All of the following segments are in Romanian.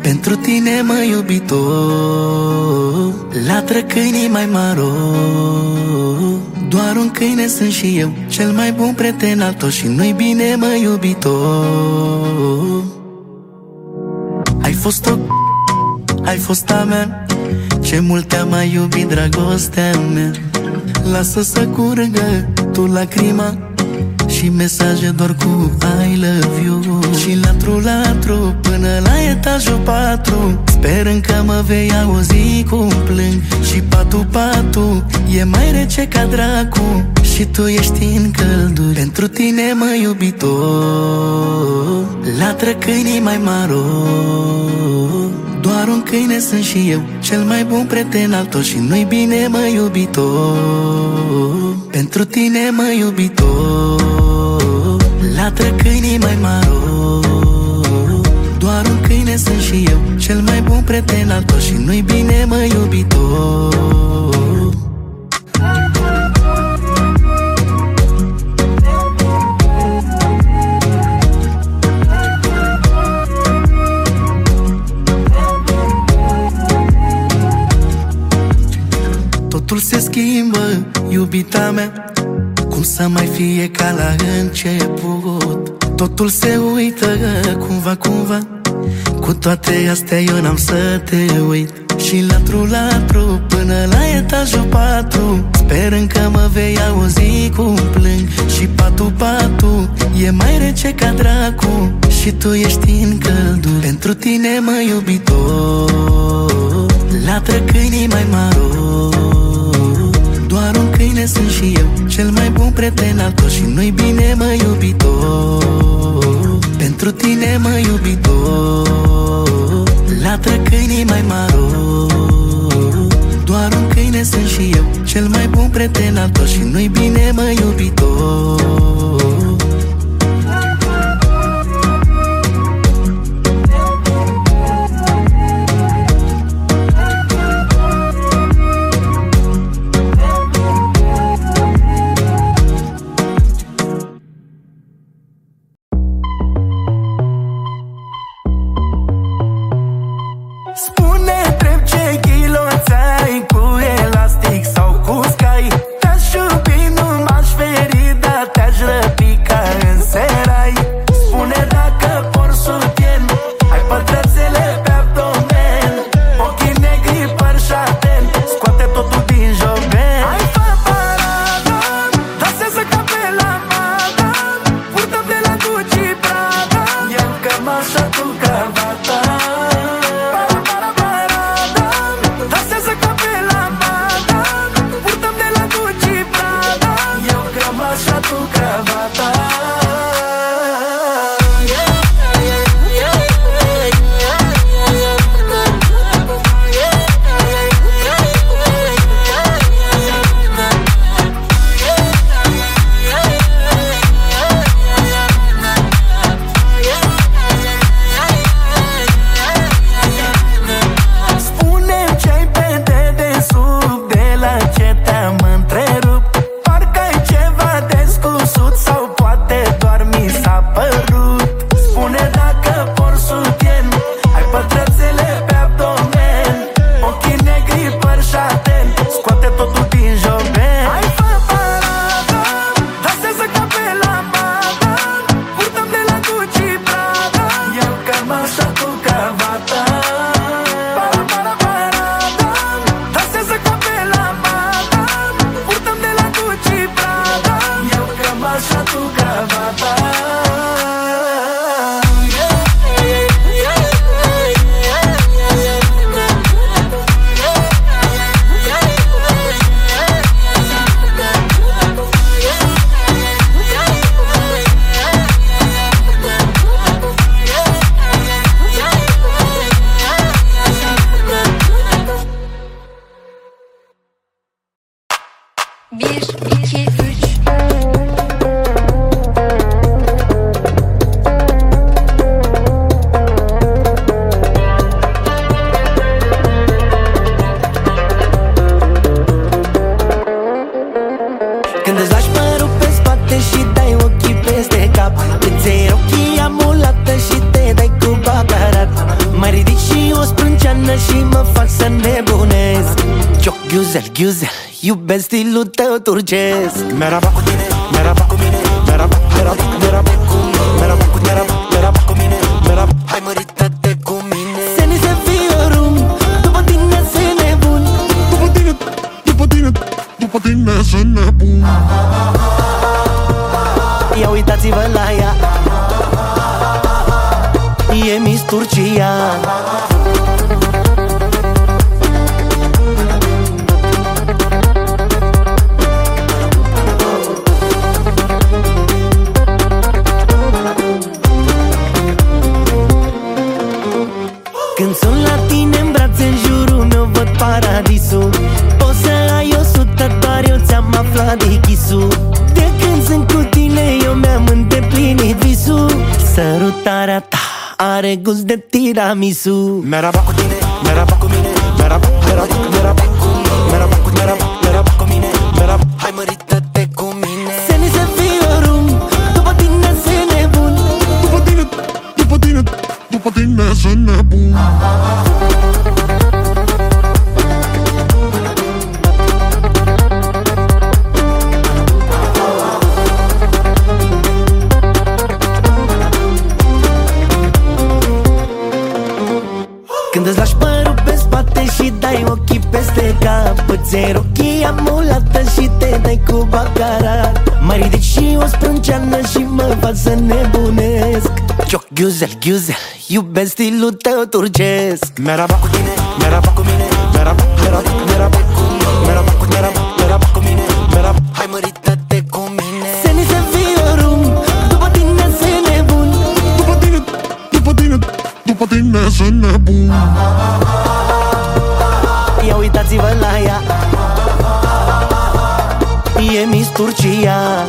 Pentru tine, mă, iubitor, latră câinii mai maro. Doar un câine sunt și eu, cel mai bun prieten al tău. Și nu-i bine, mă, iubitor. Ai fost a mea, ce mult te-am mai iubit, dragostea mea. Lasă să curgă tu lacrima și mesaje doar cu I love you. Și latru până la etajul 4, sperând că mă vei auzi cum plâng. Și patu e mai rece ca dracu și tu ești în călduri. Pentru tine, mă, iubitor, latră câinii mai maro. Doar un câine sunt și eu, cel mai bun prieten al tău. Și nu-i bine, mă, iubitor. Pentru tine, mă, iubitor, latră câinii mai maro. Doar un câine sunt și eu, cel mai bun prieten al tău. Și nu-i bine, mă, iubitor. Totul se schimbă, iubita mea, cum să mai fie ca la început. Totul se uită cumva, cu toate astea eu n-am să te uit. Și latru până la etajul 4, sperând că mă vei auzi cum plâng. Și patu e mai rece ca dracu și tu ești în călduri. Pentru tine, mă, iubitor, latră câinii mai maro. Doar un câine sunt și eu, cel mai bun prieten al tău. Și nu-i bine, mă, iubitor. Pentru tine, mă, iubitor, latră câinii mai maro. Doar un câine sunt și eu, cel mai bun prieten al tău. Și nu-i bine, mă, iubitor. și mă fac să nebunesc. Cioc, ghiuzel, ghiuzel, iubesc stilul tău turcesc. Merhaba cu tine, merhaba cu mine, merhaba, merhaba, merhaba cu mine, merhaba cu merhaba, merhaba cu mine, merhaba. Hai mărită-te cu mine. Senin să fii orum, după tine să nebun. După tine, după tine, după tine să nebun. Ia uitați-vă la ea, e Miss Turcia. Când sunt la tine în brațe, în jurul meu văd paradisul. Poți să ai 100, doar eu ți-am aflat de chisul. De când sunt cu tine eu mi-am îndeplinit visul. Sărutarea ta are gust de tiramisu. Merhaba cu tine, merhaba cu mine, merhaba, merhaba, merhaba cu mine, merhaba cu merhaba, merhaba cu mine, merhaba. Hai mărită-te cu mine. Senin să fii orum, după tine să nebun. După tine, după tine, după tine să nebun. Când îți lași părul pe spate și dai ochii peste cap, îți iei rochia mulată și te dai cu bacarat. Mă ridic și o sprânceană și mă fac să nebunesc. Cioc, ghiuzel, ghiuzel, iubesc stilul tău turcesc. Merhaba cu tine, merhaba cu mine, merhaba, merhaba, merhaba cu mine, merhaba cu merhaba, merhaba cu mine, merhaba. Hai mărită-te cu mine. Senin să fii orum, după tine să nebun. După tine, după tine, după tine să nebun. Ia uitați-vă la ea, e Miss Turcia.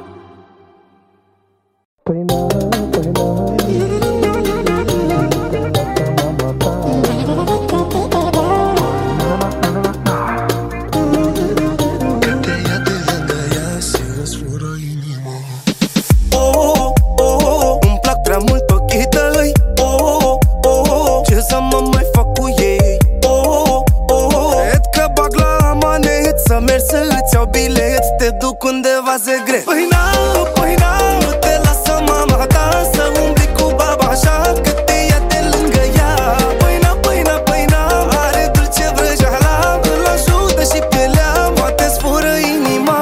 Undeva secret. Păina, păina, te lasă mama ta să umbli cu baba așa, că te ia de lângă ea. Păina, păina, păina, are dulce vrăjeala, îl ajută și pielea, poate-ți fură inima.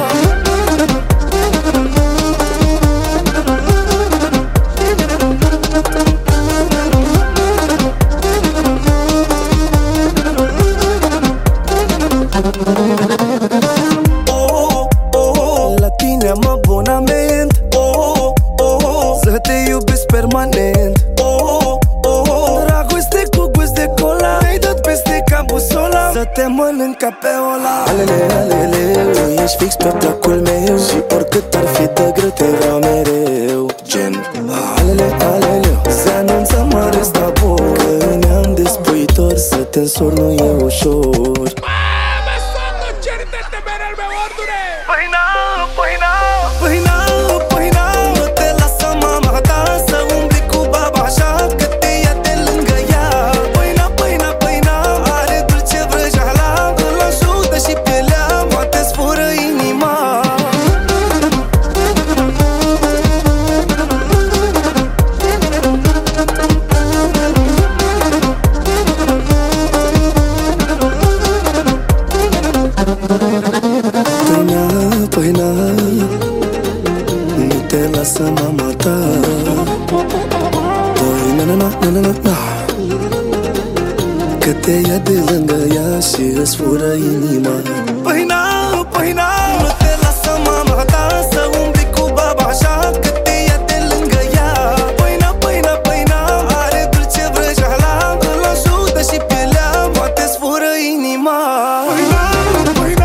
Am abonament, să te iubesc permanent. Dragoste cu gust de cola, mi-ai dat peste ca busola, să te mănânc ca pe ola. Alele, alele, ești fix pe placul meu și oricât ar fi de greu te vreau mereu. Gen, alele, alele, se anunță mare stapor, că ne-am despuitor, să te însor nu e ușor. Păina, păina, păina, păina, te lasă mama ta să umbli cu baba așa, că te ia de lângă ea. Păina, păina, păina, are dulce vrăjeala, îl ajută și pielea, poate-ți fură inima. Păina, păina, nu te lasă mama ta. Păina, na, na, na, na, na, că te ia de lângă ea și îți fură inima. Păina, păina, nu te lasă mama ta să umbli cu baba așa, că te ia de lângă ea. Păina, păina, păina, are dulce vrăjeala, îl ajută și pielea, poate-ți fură inima. Păina, păina,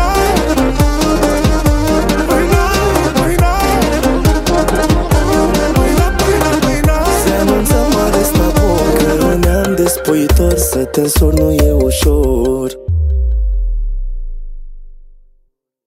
să te însor nu e ușor.